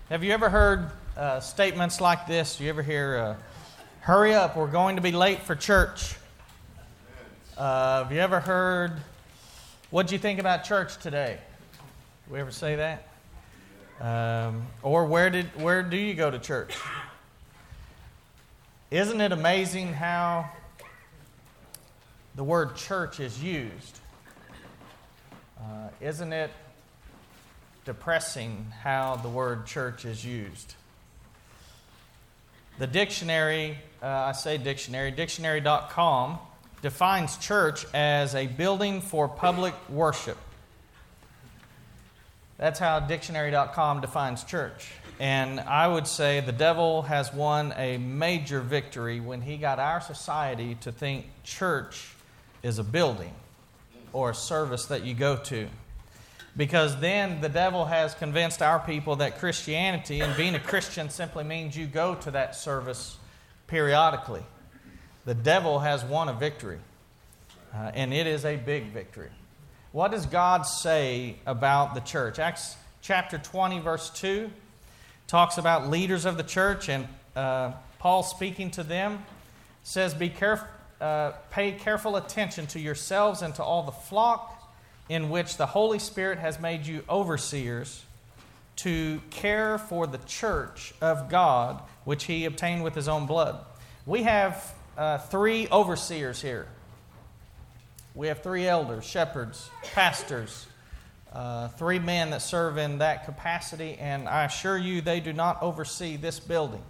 Have you ever heard statements like this? Do you ever hear, hurry up, we're going to be late for church? Have you ever heard, what'd you think about church today? We ever say that? Or where do you go to church? Isn't it amazing how the word church is used? Isn't it depressing how the word church is used? The dictionary, dictionary.com defines church as a building for public worship. That's how dictionary.com defines church. And I would say the devil has won a major victory when he got our society to think church is a building or a service that you go to. Because then the devil has convinced our people that Christianity and being a Christian simply means you go to that service periodically. The devil has won a victory, and it is a big victory. What does God say about the church? Acts chapter 20, verse 2 talks about leaders of the church, and Paul speaking to them says, pay careful attention to yourselves and to all the flock in which the Holy Spirit has made you overseers to care for the church of God, which He obtained with His own blood. We have 3 overseers here. We have 3 elders, shepherds, pastors, 3 men that serve in that capacity, and I assure you they do not oversee this building.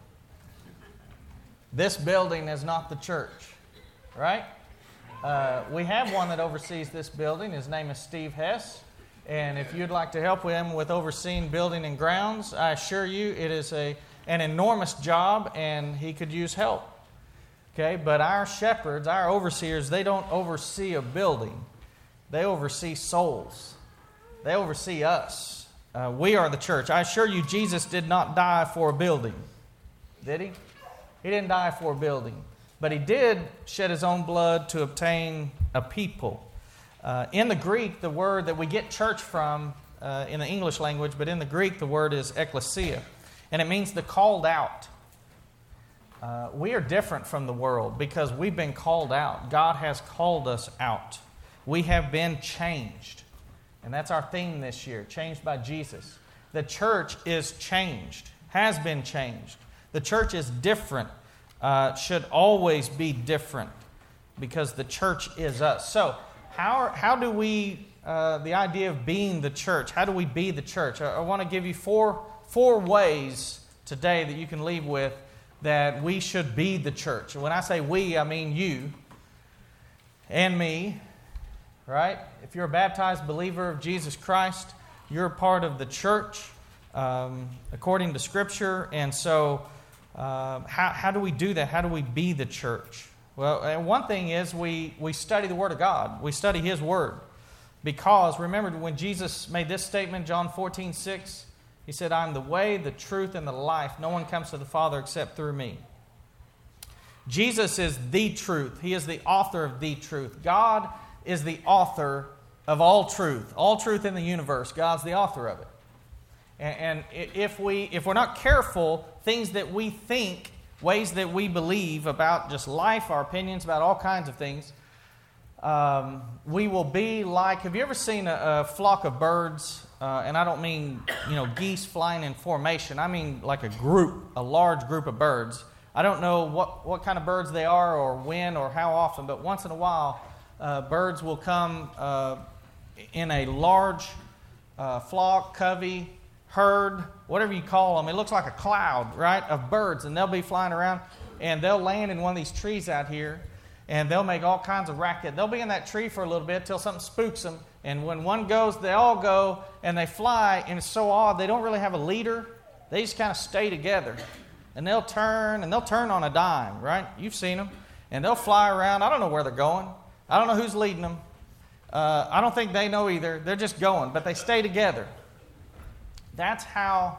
This building is not the church, right? We have one that oversees this building. His name is Steve Hess. And if you'd like to help him with overseeing building and grounds, I assure you it is an enormous job and he could use help. Okay, but our shepherds, our overseers, they don't oversee a building. They oversee souls. They oversee us. We are the church. I assure you Jesus did not die for a building. Did He? He didn't die for a building. But He did shed His own blood to obtain a people. In the Greek, the word that we get church from in the English language, but in the Greek, the word is ekklesia. And it means the called out. We are different from the world because we've been called out. God has called us out. We have been changed. And that's our theme this year, changed by Jesus. The church is changed, has been changed. The church is different. Should always be different because the church is us. So how do we, the idea of being the church, how do we be the church? I want to give you four ways today that you can leave with that we should be the church. When I say we, I mean you and me, right? If you're a baptized believer of Jesus Christ, you're a part of the church according to Scripture. And so how do we do that? How do we be the church? Well, one thing is we study the Word of God. We study His Word. Because, remember, when Jesus made this statement, John 14:6, He said, I am the way, the truth, and the life. No one comes to the Father except through me. Jesus is the truth. He is the author of the truth. God is the author of all truth. All truth in the universe. God's the author of it. And if we're not careful, things that we think, ways that we believe about just life, our opinions about all kinds of things, we will be like, have you ever seen a flock of birds? And I don't mean, geese flying in formation. I mean like a large group of birds. I don't know what kind of birds they are or when or how often, but once in a while, birds will come in a large flock, covey, herd, whatever you call them. It looks like a cloud, right, of birds, and they'll be flying around, and they'll land in one of these trees out here, and they'll make all kinds of racket. They'll be in that tree for a little bit till something spooks them, and when one goes, they all go, and they fly, and it's so odd. They don't really have a leader. They just kind of stay together, and they'll turn on a dime, right? You've seen them, and they'll fly around. I don't know where they're going. I don't know who's leading them. I don't think they know either. They're just going, but they stay together. That's how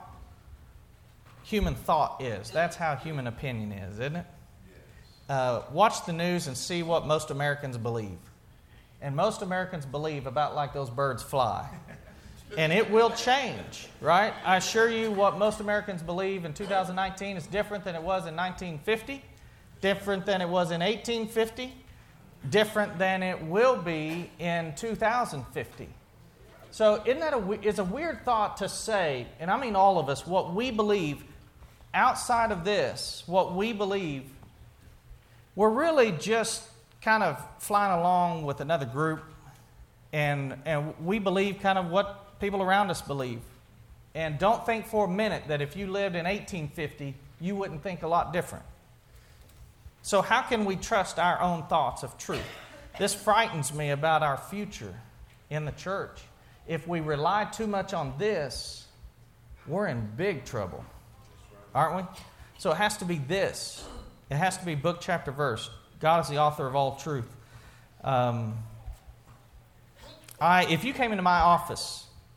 human thought is. That's how human opinion is, isn't it? Watch the news and see what most Americans believe. And most Americans believe about like those birds fly. And it will change, right? I assure you what most Americans believe in 2019 is different than it was in 1950, different than it was in 1850, different than it will be in 2050. So isn't that it's a weird thought to say, and I mean all of us, what we believe outside of this, what we believe, we're really just kind of flying along with another group, and we believe kind of what people around us believe. And don't think for a minute that if you lived in 1850, you wouldn't think a lot different. So how can we trust our own thoughts of truth? This frightens me about our future in the church. If we rely too much on this, we're in big trouble, aren't we? So it has to be this. It has to be book, chapter, verse. God is the author of all truth. If you came into my office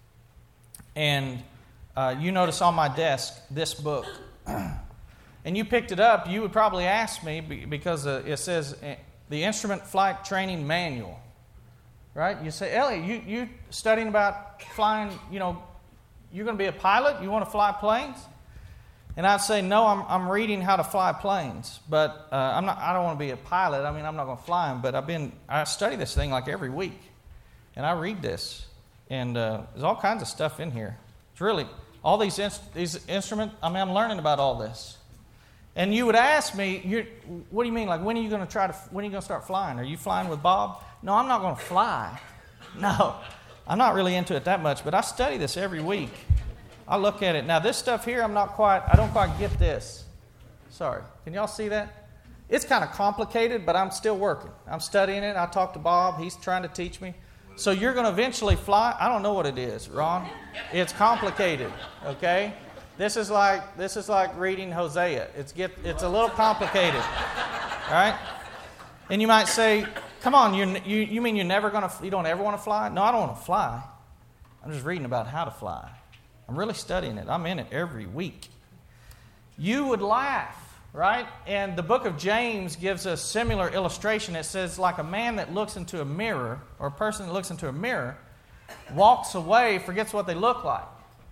and you notice on my desk this book, and you picked it up, you would probably ask me, because it says the Instrument Flight Training Manual, right? You say, Elliot, you studying about flying, you're going to be a pilot? You want to fly planes? And I'd say, no, I'm reading how to fly planes, but I don't want to be a pilot. I mean, I'm not going to fly them, but I study this thing like every week, and I read this. And there's all kinds of stuff in here. It's really, all these instruments, I'm learning about all this. And you would ask me, what do you mean? Like, when are you going to start flying? Are you flying with Bob? No, I'm not going to fly. No, I'm not really into it that much, but I study this every week. I look at it. Now, this stuff here, I don't quite get this. Sorry. Can y'all see that? It's kind of complicated, but I'm still working. I'm studying it. I talked to Bob. He's trying to teach me. So you're going to eventually fly? I don't know what it is, Ron. It's complicated, okay? This is like reading Hosea. It's a little complicated, all right? And you might say, come on, you mean you don't ever want to fly? No, I don't want to fly. I'm just reading about how to fly. I'm really studying it. I'm in it every week. You would laugh. Right? And the book of James gives a similar illustration. It says, like a man that looks into a mirror, or a person that looks into a mirror, walks away, forgets what they look like.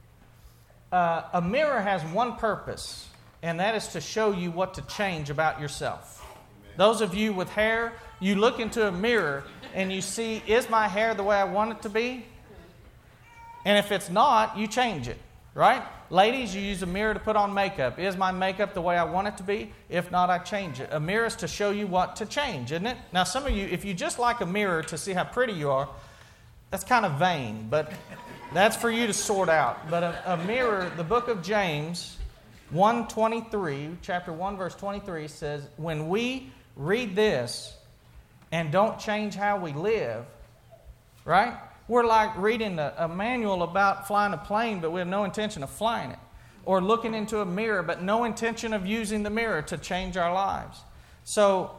A mirror has one purpose, and that is to show you what to change about yourself. Amen. Those of you with hair, you look into a mirror and you see, is my hair the way I want it to be? And if it's not, you change it. Right? Ladies, you use a mirror to put on makeup. Is my makeup the way I want it to be? If not, I change it. A mirror is to show you what to change, isn't it? Now, some of you, if you just like a mirror to see how pretty you are, that's kind of vain, but that's for you to sort out. But a mirror, the book of James 1:23, chapter 1, verse 23 says, when we read this and don't change how we live, right? We're like reading a manual about flying a plane, but we have no intention of flying it. Or looking into a mirror, but no intention of using the mirror to change our lives. So,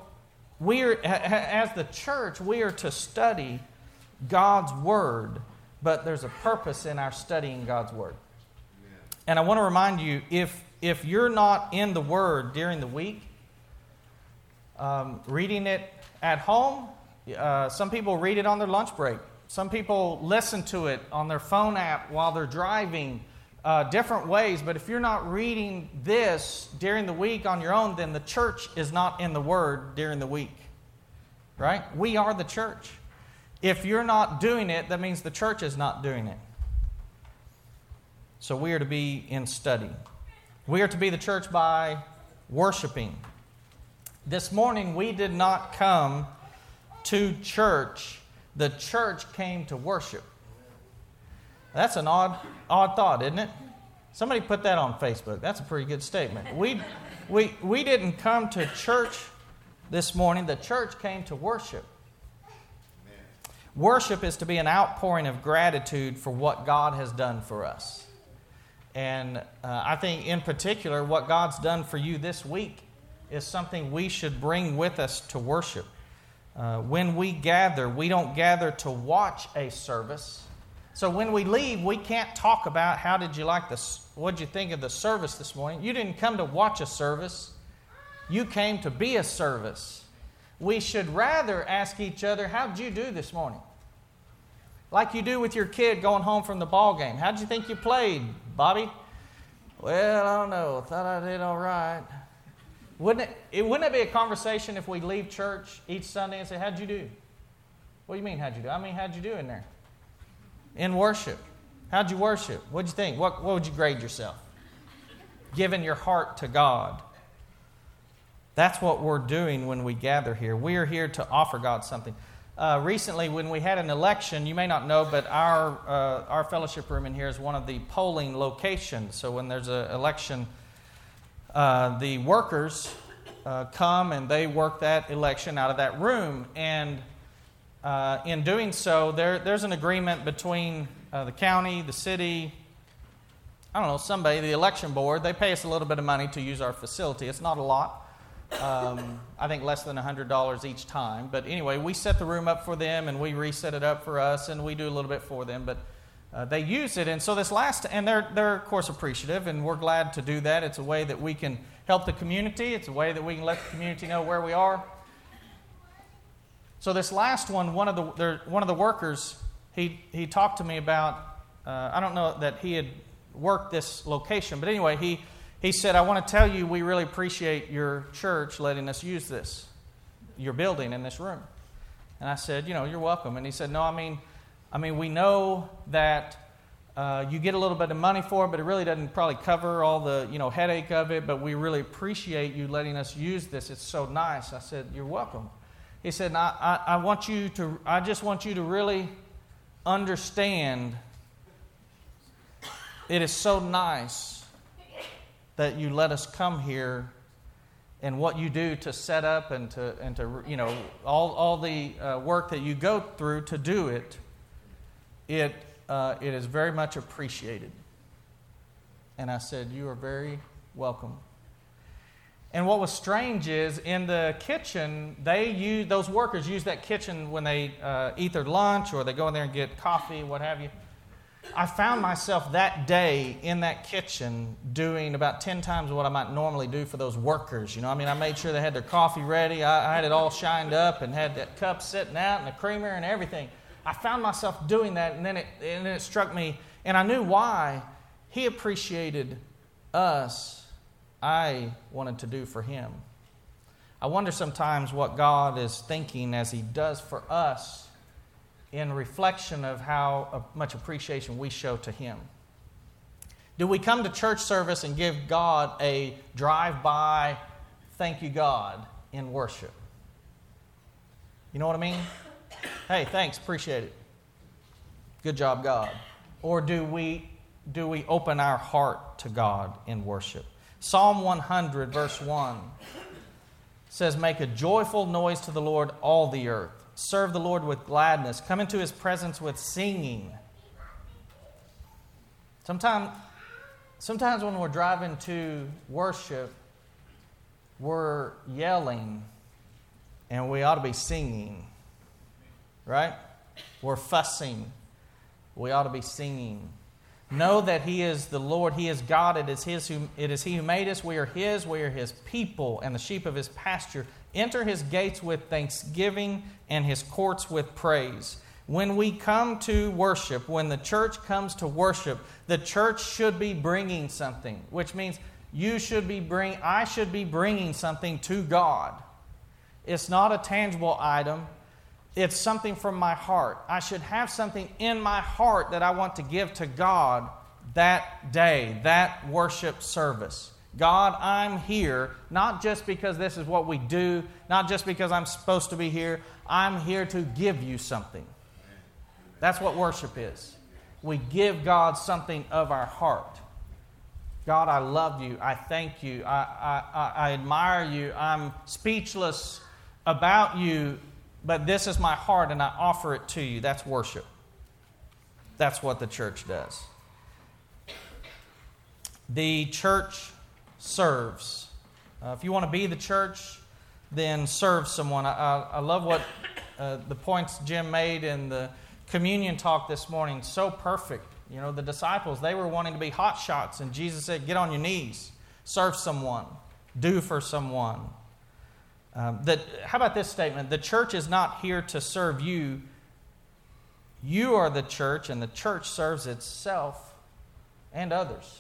as the church, we are to study God's Word, but there's a purpose in our studying God's Word. Amen. And I want to remind you, if you're not in the Word during the week, reading it at home, some people read it on their lunch break. Some people listen to it on their phone app while they're driving, different ways. But if you're not reading this during the week on your own, then the church is not in the Word during the week. Right? We are the church. If you're not doing it, that means the church is not doing it. So we are to be in study. We are to be the church by worshiping. This morning we did not come to church. The church came to worship. That's an odd thought, isn't it? Somebody put that on Facebook. That's a pretty good statement. We didn't come to church this morning. The church came to worship. Amen. Worship is to be an outpouring of gratitude for what God has done for us. And I think in particular, what God's done for you this week is something we should bring with us to worship. When we gather, we don't gather to watch a service. So when we leave, we can't talk about how did you like this, what did you think of the service this morning. You didn't come to watch a service. You came to be a service. We should rather ask each other, how did you do this morning? Like you do with your kid going home from the ball game. How'd you think you played, Bobby? Well, I don't know. Thought I did all right. Wouldn't it be a conversation if we leave church each Sunday and say, how'd you do? What do you mean, how'd you do? I mean, how'd you do in there? In worship. How'd you worship? What'd you think? What would you grade yourself? Giving your heart to God. That's what we're doing when we gather here. We are here to offer God something. Recently, when we had an election, you may not know, but our fellowship room in here is one of the polling locations. So when there's an election, the workers come and they work that election out of that room. And in doing so, there's an agreement between the county, the city, I don't know, somebody, the election board. They pay us a little bit of money to use our facility. It's not a lot. I think less than $100 each time. But anyway, we set the room up for them and we reset it up for us and we do a little bit for them. But they use it. And so and they're of course appreciative and we're glad to do that. It's a way that we can help the community. It's a way that we can let the community know where we are. So this last one, one of the workers, he talked to me about, I don't know that he had worked this location, but anyway, he said, I want to tell you we really appreciate your church letting us use this, your building in this room. And I said, you're welcome. And he said, no, I mean, we know that you get a little bit of money for it, but it really doesn't probably cover all the, headache of it, but we really appreciate you letting us use this. It's so nice. I said, you're welcome. He said, I just want you to really understand it is so nice that you let us come here and what you do to set up and to all the work that you go through to do it. It is very much appreciated. And I said, you are very welcome. And what was strange is in the kitchen, those workers use that kitchen when they eat their lunch or they go in there and get coffee, what have you. I found myself that day in that kitchen doing about 10 times what I might normally do for those workers. I made sure they had their coffee ready. I had it all shined up and had that cup sitting out and the creamer and everything. I found myself doing that, and then it struck me, and I knew why. He appreciated us. I wanted to do for him. I wonder sometimes what God is thinking as he does for us in reflection of how much appreciation we show to him. Do we come to church service and give God a drive-by, thank you God, in worship? You know what I mean? Hey, thanks, appreciate it. Good job, God. Or do we open our heart to God in worship? Psalm 100, verse 1 says, make a joyful noise to the Lord, all the earth. Serve the Lord with gladness. Come into his presence with singing. Sometimes when we're driving to worship, we're yelling, and we ought to be singing. Right? We're fussing. We ought to be singing. Know that he is the Lord. He is God. It is he who made us. We are his people and the sheep of his pasture. Enter his gates with thanksgiving and his courts with praise. When we come to worship, when the church comes to worship, the church should be bringing something, which means I should be bringing something to God. It's not a tangible item. It's something from my heart. I should have something in my heart that I want to give to God that day, that worship service. God, I'm here, not just because this is what we do, not just because I'm supposed to be here. I'm here to give you something. That's what worship is. We give God something of our heart. God, I love you. I thank you. I admire you. I'm speechless about you, but this is my heart and I offer it to you. That's worship. That's what the church does. The church serves. If you want to be the church, then serve someone. I love what the points Jim made in the communion talk this morning. So perfect. The disciples, they were wanting to be hot shots, and Jesus said, get on your knees, serve someone, do for someone. How about this statement? The church is not here to serve you. You are the church, and the church serves itself and others.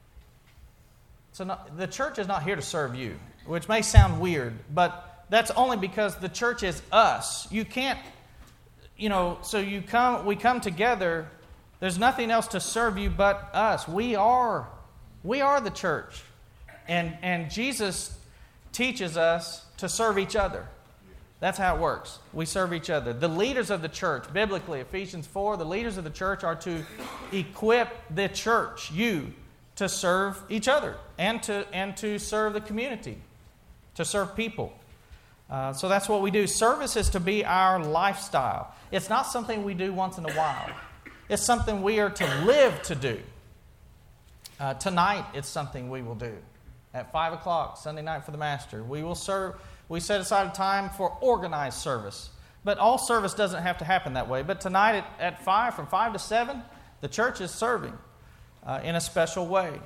So the church is not here to serve you, which may sound weird, but that's only because the church is us. You can't, so we come together. There's nothing else to serve you but us. We are the church. And Jesus teaches us to serve each other. That's how it works. We serve each other. The leaders of the church, biblically, Ephesians 4, the leaders of the church are to equip the church, you, to serve each other and to serve the community, to serve people. So that's what we do. Service is to be our lifestyle. It's not something we do once in a while. It's something we are to live to do. Tonight, it's something we will do. At 5 o'clock, Sunday night for the Master, we will serve. We set aside a time for organized service. But all service doesn't have to happen that way. But tonight at 5, from 5 to 7, the church is serving in a special way.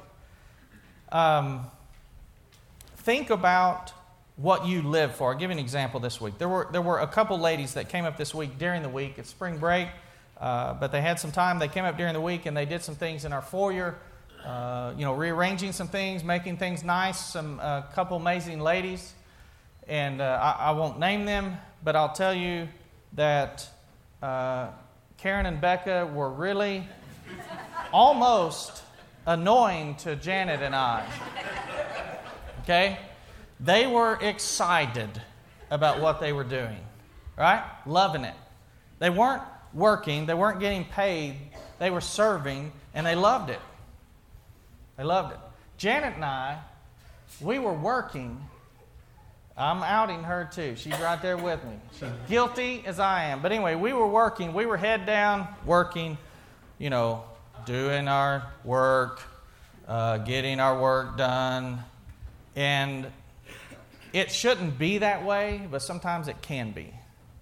Think about what you live for. I'll give you an example this week. There were a couple ladies that came up this week during the week. It's spring break, but they had some time. They came up during the week and they did some things in our foyer, rearranging some things, making things nice. A couple amazing ladies. And I won't name them, but I'll tell you that Karen and Becca were really almost annoying to Janet and I. Okay? They were excited about what they were doing, right? Loving it. They weren't working. They weren't getting paid. They were serving, and they loved it. They loved it. Janet and I, we were working. I'm outing her too. She's right there with me. She's guilty as I am. But anyway, we were working. We were head down working, doing our work, getting our work done. And it shouldn't be that way, but sometimes it can be.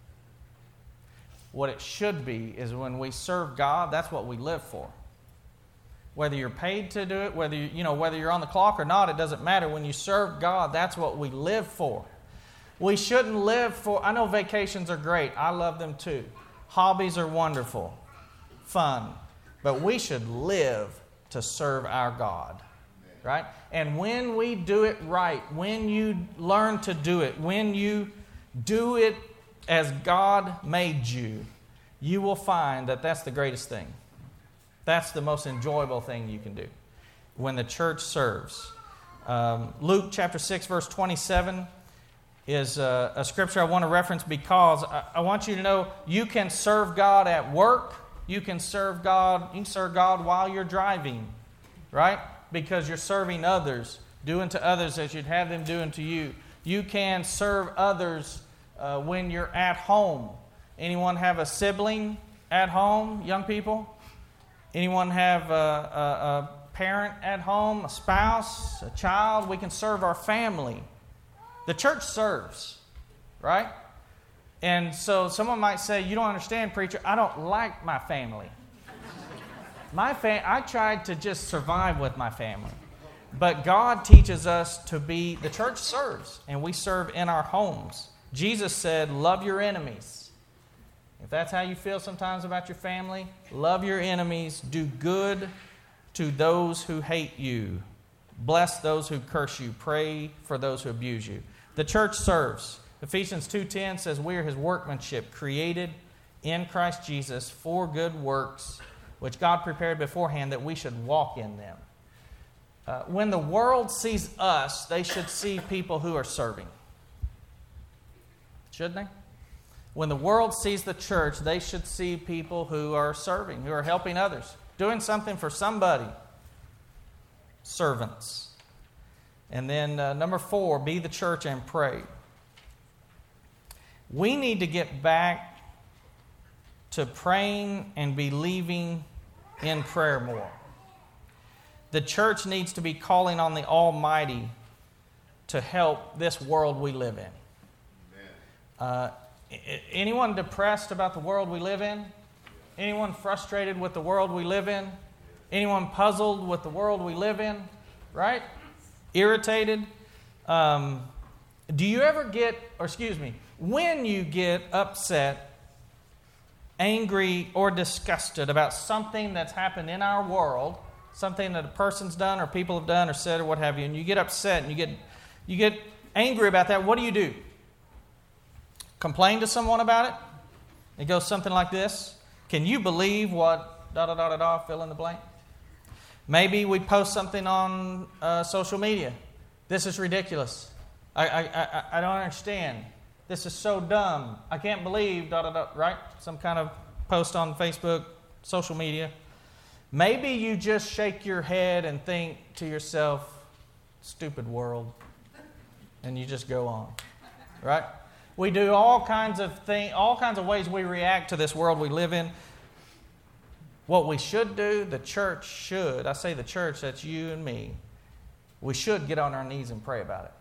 What it should be is when we serve God, that's what we live for. Whether you're paid to do it, whether you're on the clock or not, it doesn't matter. When you serve God, that's what we live for. We shouldn't live for... I know vacations are great. I love them too. Hobbies are wonderful, fun. But we should live to serve our God, right? And when we do it right, when you learn to do it, when you do it as God made you, you will find that that's the greatest thing. That's the most enjoyable thing you can do when the church serves. Luke chapter 6, verse 27 is a scripture I want to reference because I want you to know you can serve God at work. You can serve God while you're driving, right? Because you're serving others, doing to others as you'd have them doing to you. You can serve others when you're at home. Anyone have a sibling at home, young people? Anyone have a parent at home, a spouse, a child? We can serve our family. The church serves, right? And so someone might say, you don't understand, preacher. I don't like my family. I tried to just survive with my family. But God teaches us the church serves, and we serve in our homes. Jesus said, love your enemies. If that's how you feel sometimes about your family, love your enemies, do good to those who hate you, bless those who curse you, pray for those who abuse you. The church serves. Ephesians 2:10 says we are His workmanship, created in Christ Jesus for good works, which God prepared beforehand that we should walk in them. When the world sees us, they should see people who are serving. Shouldn't they? When the world sees the church, they should see people who are serving, who are helping others, doing something for somebody. Servants. And then number 4, be the church and pray. We need to get back to praying and believing in prayer more. The church needs to be calling on the Almighty to help this world we live in. Anyone depressed about the world we live in? Anyone frustrated with the world we live in? Anyone puzzled with the world we live in? Right? Irritated? Do you ever when you get upset angry or disgusted about something that's happened in our world, something that a person's done or people have done or said or what have you, and you get upset and you get angry about that, what do? Complain to someone about it? It goes something like this. Can you believe what da-da-da-da-da, fill in the blank? Maybe we post something on social media. This is ridiculous. I don't understand. This is so dumb. I can't believe da-da-da, right? Some kind of post on Facebook, social media. Maybe you just shake your head and think to yourself, stupid world, and you just go on, right? We do all kinds of things, all kinds of ways we react to this world we live in. What we should do, the church should, I say the church, that's you and me, we should get on our knees and pray about it.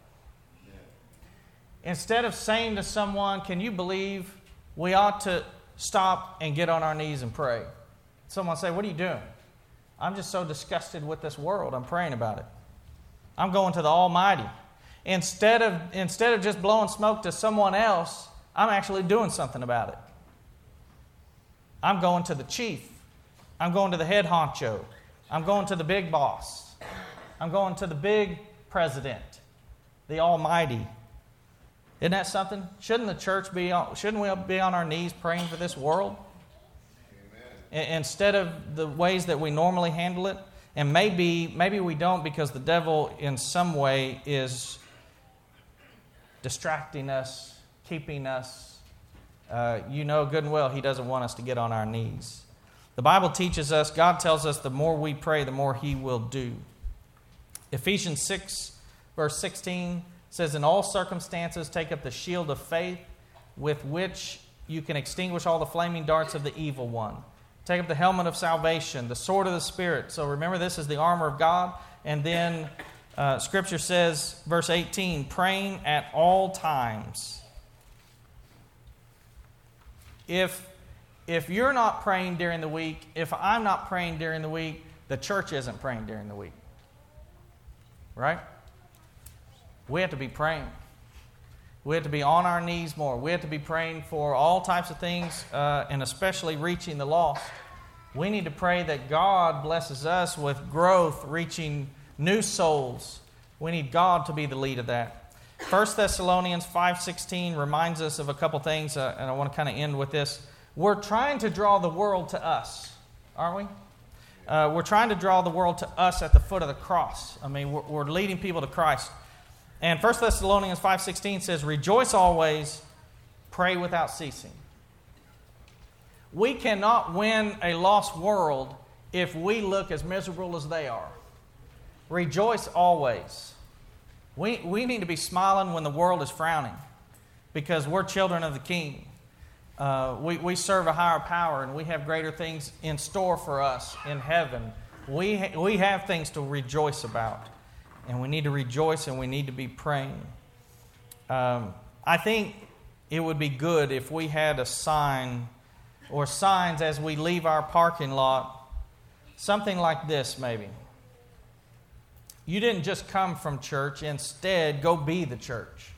Yeah. Instead of saying to someone, can you believe, we ought to stop and get on our knees and pray. Someone say, what are you doing? I'm just so disgusted with this world, I'm praying about it. I'm going to the Almighty. Instead of just blowing smoke to someone else, I'm actually doing something about it. I'm going to the chief. I'm going to the head honcho. I'm going to the big boss. I'm going to the big president, the Almighty. Isn't that something? Shouldn't shouldn't we be on our knees praying for this world? Amen. Instead of the ways that we normally handle it? And maybe we don't, because the devil in some way is distracting us, keeping us. You know good and well he doesn't want us to get on our knees. The Bible teaches us, God tells us, the more we pray, the more He will do. Ephesians 6, verse 16 says, in all circumstances, take up the shield of faith with which you can extinguish all the flaming darts of the evil one. Take up the helmet of salvation, the sword of the Spirit. So remember, this is the armor of God. And then Scripture says, verse 18, praying at all times. If you're not praying during the week, if I'm not praying during the week, the church isn't praying during the week. Right? We have to be praying. We have to be on our knees more. We have to be praying for all types of things, and especially reaching the lost. We need to pray that God blesses us with growth, reaching new souls. We need God to be the lead of that. 1 Thessalonians 5:16 reminds us of a couple things, and I want to kind of end with this. We're trying to draw the world to us, aren't we? We're trying to draw the world to us at the foot of the cross. I mean, we're leading people to Christ. And 1 Thessalonians 5:16 says, rejoice always, pray without ceasing. We cannot win a lost world if we look as miserable as they are. Rejoice always. We need to be smiling when the world is frowning, because we're children of the King. We serve a higher power, and we have greater things in store for us in heaven. We have things to rejoice about, and we need to rejoice, and we need to be praying. I think it would be good if we had a sign or signs as we leave our parking lot, something like this maybe. You didn't just come from church, instead go be the church.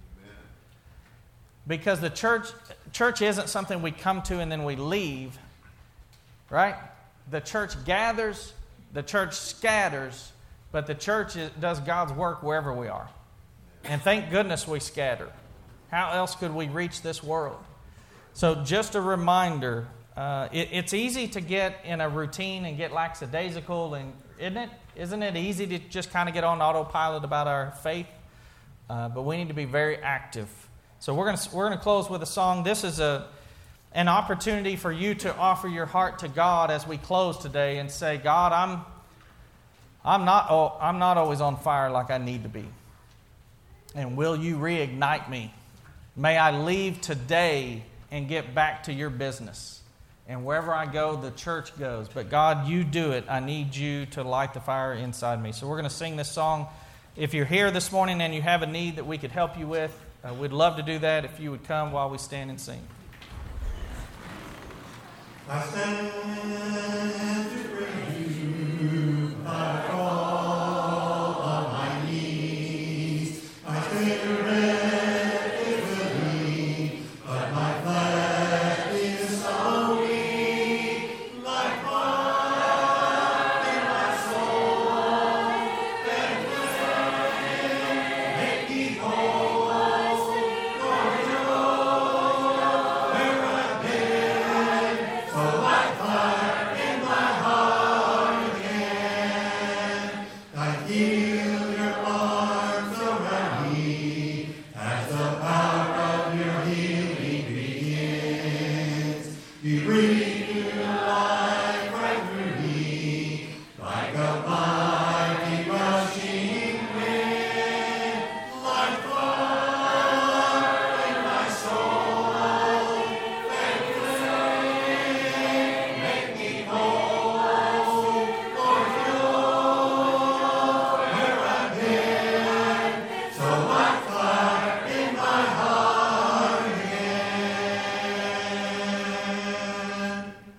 Because the church isn't something we come to and then we leave, right? The church gathers, the church scatters, but the church does God's work wherever we are. And thank goodness we scatter. How else could we reach this world? So just a reminder, it's easy to get in a routine and get lackadaisical, and isn't it easy to just kind of get on autopilot about our faith? But we need to be very active. So we're going to close with a song. This is an opportunity for you to offer your heart to God as we close today and say, God, I'm not always on fire like I need to be. And will you reignite me? May I leave today and get back to your business. And wherever I go, the church goes. But God, you do it. I need you to light the fire inside me. So we're going to sing this song. If you're here this morning and you have a need that we could help you with, we'd love to do that if you would come while we stand and sing. I stand